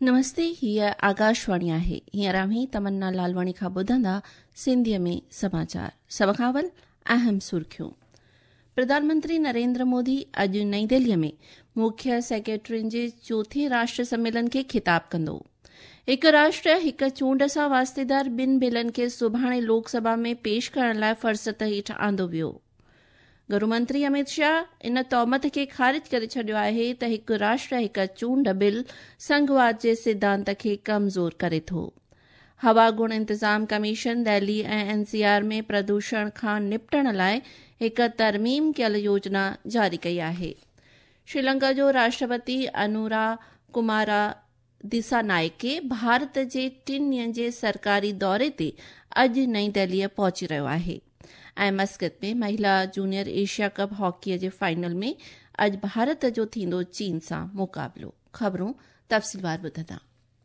नमस्ते, हीअ आकाशवाणी आहे। हींअर आहीं तमन्ना लालवाणी खां ॿुधंदा सिंधीअ में समाचार। सभ खां अवल अहम सुर्खियूं। प्रधानमंत्री नरेंद्र मोदी अॼु नई दिल्लीअ में मुख्य सेक्रेटरियुनि जे चोथे राष्ट्र सम्मेलन खे ख़िताब कंदो। हिकु राष्ट्र हिकु चूंड सां वास्तेदार ॿिनि बिलनि खे सुभाणे लोकसभा में पेश करण लाइ फ़ुर्सत हेठि आंदो वियो। गृहमंत्री अमित शाह इन तौमत खे ख़ारिज करे छडि॒यो आहे त हिकु राष्ट्र हिकु चूंड बिल संघवाद जे सिद्धांत खे कमज़ोर करे थो। हवा गुण इंतज़ाम कमीशन दिल्ली ऐं एनसीआर में प्रदूषण खां निपटण लाइ हिकु तरमीम कयल योजना जारी कई आहे। श्रीलंका जो राष्ट्रपति अनुरा कुमारा दिसानायके भारत जे 3 ॾींहनि जे सरकारी दौरे ते अॼु नई दिल्लीअ पहुची रहियो आहे ऐं मस्कत में महिला जूनियर एशिया कप हॉकीअ जे फाइनल में अॼु भारत जो थींदो चीन सां मुक़ाबिलो। ख़बरूं तफ़सीलवार ॿुधंदा।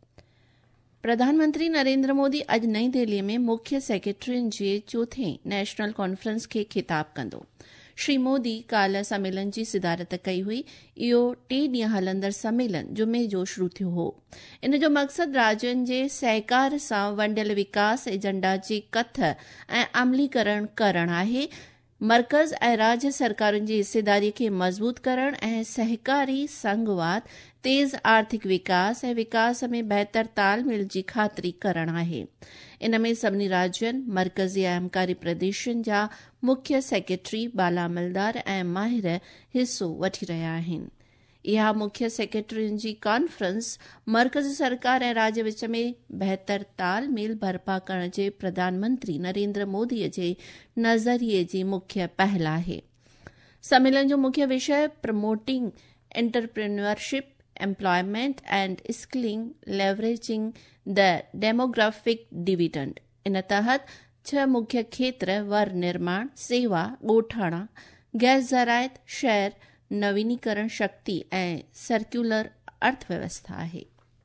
प्रधानमंत्री नरेंद्र मोदी अॼु नई दिल्लीअ में मुख्य सेक्रेटरियुनि जे चोथे नेशनल कॉन्फ्रेंस खे ख़िताब कंदो। श्री मोदी काल्ह सम्मेलन जी सिदारत कई हुई। इहो 3 ॾींहं हलंदड़ सम्मेलन जुमे जो शुरू थियो हो। इन जो मक़सदु राज्यनि जे सहकार सां वंडियल विकास एजेंडा जे कथ ऐं अमलीकरण करणु आहे। मर्कज़ ऐं राज्य सरकारुनि जी हिस्सेदारीअ खे मज़बूत करणु ऐं सहकारी संघवाद, तेज़ आर्थिक विकास ऐं विकास में बहितर तालमेल जी ख़ातिरी करणु आहे। इन में सभिनी राज्यनि, मर्कज़ी ऐं अहमकारी प्रदेशनि जा मुख्य सेक्रेटरी, बाला अमलदार ऐं माहिर हिस्सो वठी रहिया आहिनि। इहा मुख्य सेक्रेटरियुनि जी कॉन्फ्रेंस मर्कज़ी सरकार ऐं राज्य विच में बहितर तालमेल बर्पा करण जे प्रधानमंत्री नरेंद्र मोदीअ जे नज़रिये जी मुख्य पहल आहे। सम्मेलन जो मुख्य विषय promoting entrepreneurship, employment and skilling, leveraging the demographic dividend. इन तहत 6 मुख्य क्षेत्र वर निर्माण, सेवा, ॻोठाणा, गैस ज़रायत, शहर, नवीनीकरण शक्ति ऐं सर्कुलर अर्थव्यवस्था आहे।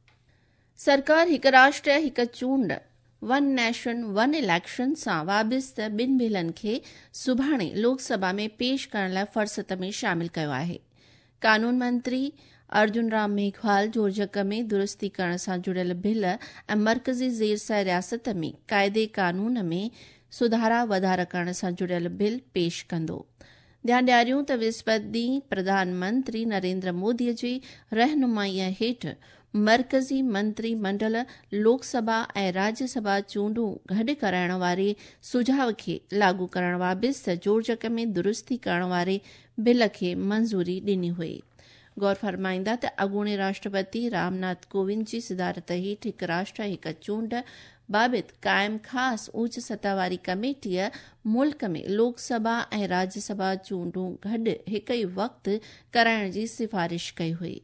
सरकार हिकु राष्ट्र हिकु चूंड, वन नेशन वन इलेक्शन सां वाबिस्त 2 बिलनि खे सुभाणे लोकसभा में पेश करण लाइ फ़ुर्सत में शामिल कयो आहे। कानून मंत्री अर्जुन राम मेघवाल जोरजक में दुरुस्ती करण सां जुड़ियल बिल ऐं मर्कज़ी ज़ेर सां रियासत में क़ाइदे कानून में सुधारा वधारा करण सां जुड़ियल बिल पेश कंदो। ध्यानु ॾियारियूं त विस्पति ॾींहुं प्रधानमंत्री नरेंद्र मोदीअ जी रहनुमाईअ हेठि मर्कज़ी मंत्री मंडल लोकसभा ऐं राज्यसभा चूंडूं गॾु कराइण वारे सुझाव खे लागू करण वाबिस्त जोरजक में दुरुस्ती करण वारे बिल खे मंज़ूरी ॾिनी हुई। गौर फरमाईंदा त अॻूणे राष्ट्रपति रामनाथ कोविंद जी सिदारत हेठि हिकु राष्ट्र हिकु चूंड बाबति क़ाइम ख़ासि उच सतह वारी कमेटीअ मुल्क में लोकसभा ऐं राज्यसभा चूंडूं गॾु हिकु ई वक़्तु कराइण जी सिफ़ारिश कई हुई।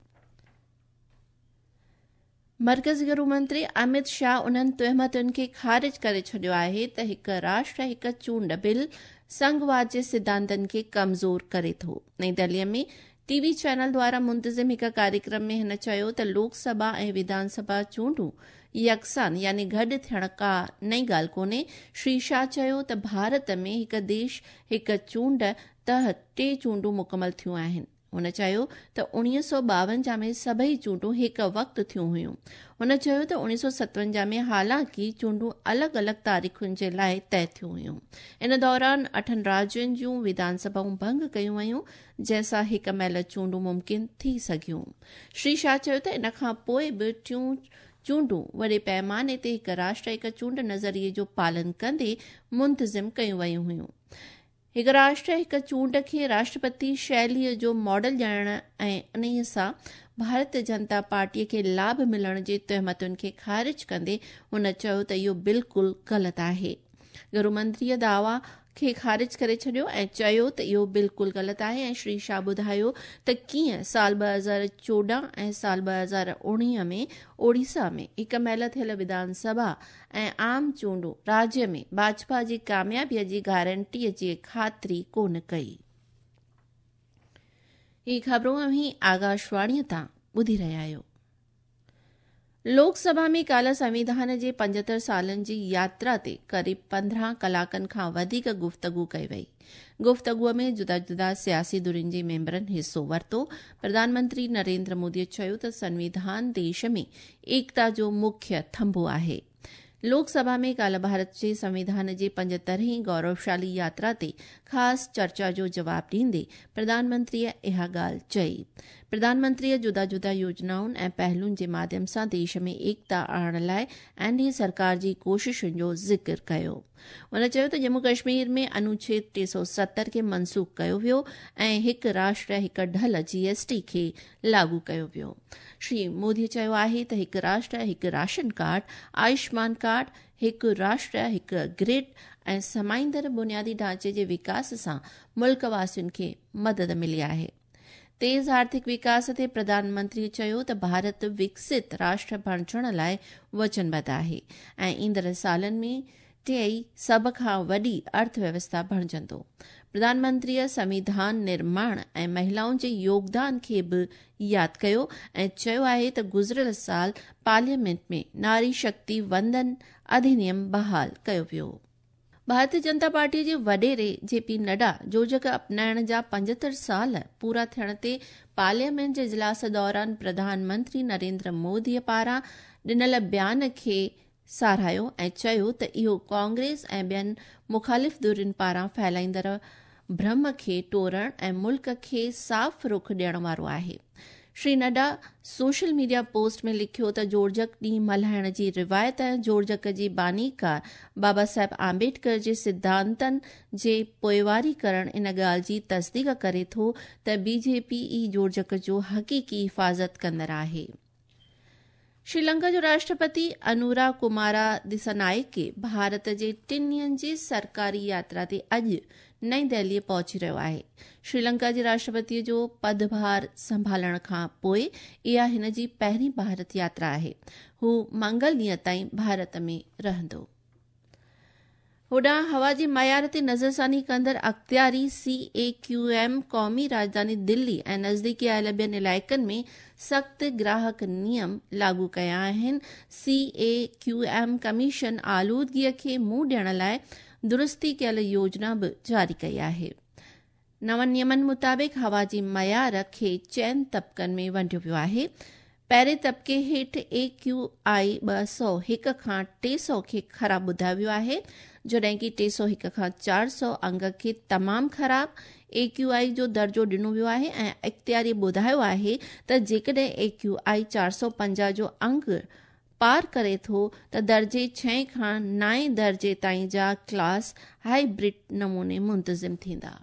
मर्कज़ी गृह मंत्री अमित शाह उन्हनि तहमतुनि खे ख़ारिज करे छडि॒यो आहे त हिकु राष्ट्र हिकु चूंड बिल संघवाद जे सिद्धांतनि खे कमज़ोर करे थो। नई दिल्लीअ में टीवी चैनल द्वारा मुंतज़िम हिकु कार्यक्रम में हिन चयो त लोकसभा ऐं विधानसभा चूंडूं यकसान यानी गॾु थियण का नई ॻाल्हि कोन्हे। श्री शाह चयो त भारत में हिकु देश हिकु चूंड तहत 3 चूंडूं मुकमल थियूं आहिनि। हुन चयो त 1952 में सभई चूंडूं हिकु वक़्तु थियूं हुयूं। हुन चयो त 1957 में हालांकि चूंडूं अलॻि अलॻि तारीख़ुनि जे लाइ तय थियूं हुयूं। इन दौरान 8 राज्यनि जूं विधानसभाऊं भंग कयूं वयूं, जंहिंसां हिक महिल चूंडूं मुमकिन थी सघियूं। श्री शाह चयो त इन खां पोइ बि चूंडूं वॾे पैमाने ते हिकु राष्ट्र हिकु चूंड नज़रिये जो पालन कंदे मुंतज़िम कयूं वयूं हुयूं। हिकु राष्ट्र हिकु चूंड खे राष्ट्रपति शैलीअ जो मॉडल ॼाणण ऐं उन्हीअ सां भारतीय जनता पार्टीअ खे लाभ मिलण जे तहमतुनि खे ख़ारिज कंदे हुन चयो त इहो बिल्कुलु ग़लति आहे। गृहमंत्रीअ दावा खे ख़ारिज करे छडि॒यो ऐं चयो त इहो बिल्कुलु ग़लति आहे। ऐं श्री शाह ॿुधायो त कीअं साल 2014 ऐं साल 2019 में ओडिशा में हिक महिल थियल विधानसभा ऐं आम चूंडूं राज्य में भाजपा जी कामयाबीअ जी गारंटीअ जी ख़ातिरी कोन कई। ही ख़बरूं आकाशवाणीअ तां ॿुधी रहिया आहियो। लोकसभा में काल्ह संविधान जे 75 सालनि जी यात्रा ते क़रीब 15 कलाकनि खां वधीक गुफ़्तगू कई वई। गुफ़्तगूअ में जुदा जुदा सियासी धुरियुनि जे मेंबरनि हिस्सो वरितो। प्रधानमंत्री नरेंद्र मोदीअ चयो त संविधान देश में एकता जो मुख्य थंभो आहे। लोकसभा में काल्ह भारत जे संविधान जे 75 गौरवशाली यात्रा ते ख़ासि चर्चा जो जवाब ॾींदे प्रधानमंत्रीअ इहा ॻाल्हि चई। प्रधानमंत्रीअ जुदा जुदा योजनाउनि ऐं पहलुनि जे माध्यम सां देश में एकता आणण लाइ एनडीए सरकार जी कोशिशुनि जो ज़िक्र कयो। हुन चयो त जम्मू कश्मीर में अनुच्छेद 370 खे मनसूख़ कयो वियो ऐं हिकु राष्ट्र हिकु ढल GST खे लागू कयो वियो। श्री मोदीअ चयो आहे त हिकु राष्ट्र हिकु राशन कार्ड, आयुष्मान कार्ड, हिकु राष्ट्र हिकु ग्रिड ऐं समाईंदड़ बुनियादी ढांचे जे विकास सां मुल्क वासियुनि खे मदद मिली आहे। तेज़ आर्थिक विकास ते प्रधानमंत्री चयो त भारत विकसित राष्ट्र बणजण लाइ वचनबद्ध आहे ऐं ईंदड़ सालनि में टेई सभ खां वॾी अर्थव्यवस्था बणजंदो। प्रधानमंत्रीअ संविधान निर्माण ऐं महिलाउनि जे योगदान खे बि यादि कयो ऐं चयो आहे त गुज़िरियल साल पार्लियामेंट में नारी शक्ति वंदन अधिनियम बहाल कयो वियो। भारतीय जनता पार्टीअ जे वडेरे JP नड्डा जोजक अपनाइण जा 75 साल पूरा थियण ते पार्लियामेंट जे इजलास दौरान प्रधानमंत्री नरेंद्र मोदीअ पारां ॾिनल बयान खे साराहियो ऐं चयो त इहो कांग्रेस ऐं ॿियनि मुख़ालिफ़ धुरियुनि पारां फैलाईंदड़ भ्रम खे टोड़ण ऐं मुल्क खे साफ़ रुख ॾियण वारो आहे। Shri Nadda social media post में लिखियो त जोड़जक ॾींहुं मल्हाइण जी रिवायत जोड़जक जी बानीकार बाबा साहेब आम्बेडकर जे सिद्धांतनि जे पोइवारी करण इन ॻाल्हि जी तस्दीक करे थो त BJP ई जोड़जक जो हक़ीक़ी हिफ़ाज़त कंदड़ आहे। श्रीलंका जो राष्ट्रपति अनुरा कुमारा दिसनायके भारत जे 3 ॾींहनि जी सरकारी यात्रा ते अॼु नईं दिल्ली पहुची रहियो आहे। श्रीलंका जे राष्ट्रपतिअ जो पदभार संभालण खां पोइ इहा हिन जी पहिरीं भारत यात्रा आहे। हू मंगल ॾींहं ताईं भारत में रहंदो। होॾां हवा जी मयार ते नज़रसानी कंदड़ अख़्तियारी CAQM क़ौमी राजधानी दिल्ली ऐं नज़दीकी आयल ॿियनि इलाइक़नि में सख़्त ग्राहक नियम लागू कया आहिनि। CAQM कमीशन आलूदगीअ खे मुंहुं ॾियण लाइ दुरुस्ती कयल योजना बि जारी कई आहे। नवनि नियमनि मुताबिक़ हवा जी मयार खे 4 तबक़नि में वंडियो वियो आहे। पहिरें तबक़े हेठि AQI 201 खां 300 खे ख़राब ॿुधायो वियो आहे, जॾहिं कि 301 खां 400 अंग खे तमामु ख़राब AQI जो दर्जो ॾिनो वियो आहे ऐं इख़्तियारी ॿुधायो आहे त जेकॾहिं AQI 450 जो अंग पार करे थो त दर्जे 6 खां 9 दर्जे ताईं जा क्लास हाइब्रिड नमूने मुंतज़िम थींदा।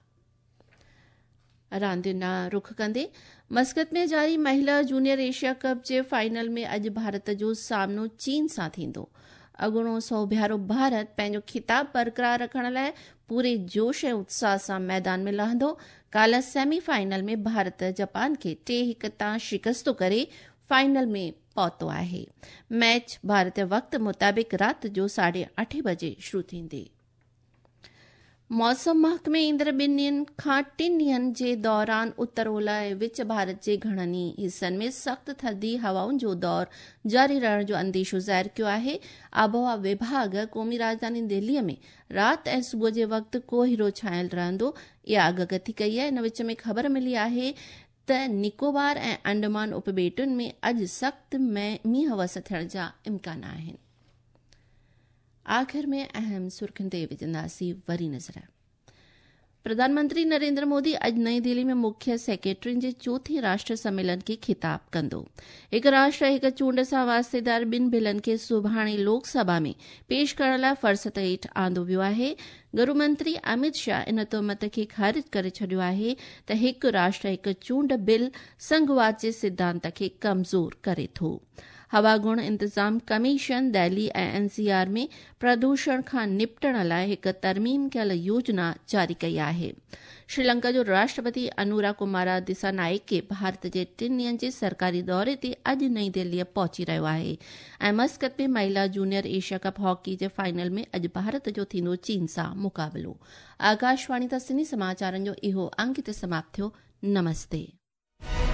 रांदियुनि ॾांहुं रुख कंदे मस्कत में जारी महिला जूनियर एशिया कप जे फाइनल में अॼु भारत जो सामनो चीन सां थींदो। अॻूणो सौभियारो भारत पंहिंजो खिताब बरक़रार रखण लाइ पूरे जोश ऐं उत्साह सां मैदान में लहंदो। काल्ह सेमीफाइनल में भारत जापान खे 3-1 तां शिकस्त करे फाइनल में पहुतो आहे। मैच भारतीय वक़्त मुताबिक़ राति जो 8:30 बजे शुरू थींदी। मौसम महकमे ईंदड़ 2 ॾींहनि खां 3 ॾींहनि जे दौरान उत्तर ओलह ऐं विच भारत जे घणनि ई हिसनि में सख़्त थधी हवाउनि जो दौर जारी रहण जो अंदेशो ज़ाहिर कयो आहे। आबोहवा विभाग क़ौमी राजधानी दिल्लीअ में राति ऐं सुबुह जे वक़्तु कोहीरो छायल रहंदो इहा आगाही कई आहे। इन विच में ख़बर मिली आहे त निकोबार ऐं अंडमान उपबेटुनि में अॼु सख़्त मींहं वस थियण जा इम्कान आहिनि। आख़िर में अहम सुर्ख़ियुनि ते विझंदासीं वरी नज़र। प्रधानमंत्री नरेंद्र मोदी अॼु नईं दिल्ली में मुख्य सेक्रेटरियुनि जे 4थे राष्ट्र सम्मेलन खे ख़िताब कंदो। हिकु राष्ट्र हिकु चूंड सां वास्तेदार 2 बिलनि खे सुभाणे लोकसभा में पेश करण लाइ फ़रसत हेठि आंदो वियो आहे। गृहमंत्री अमित शाह इन तहमत खे ख़ारिज करे छॾियो आहे त हिकु राष्ट्र हिकु चूंड बिल संघवाद जे सिद्धांत खे कमज़ोर करे थो। हवा गुण इंतज़ाम कमीशन दिल्ली ऐं NCR में प्रदूषण खां निपटण लाइ हिकु तरमीम कयल योजना जारी कई आहे। श्रीलंका जो राष्ट्रपति अनुरा कुमारा दिसानायके भारत जे 3 ॾींहनि जे सरकारी दौरे ते अॼु नईं दिल्लीअ पहुची रहियो आहे ऐं मस्कत में महिला जूनियर एशिया कप हॉकी जे फाइनल में अॼु भारत जो थींदो चीन सां मुक़ाबिलो। आकाशवाणी तां सिंधी समाचारनि जो इहो अंक ते समाप्त थियो। नमस्ते।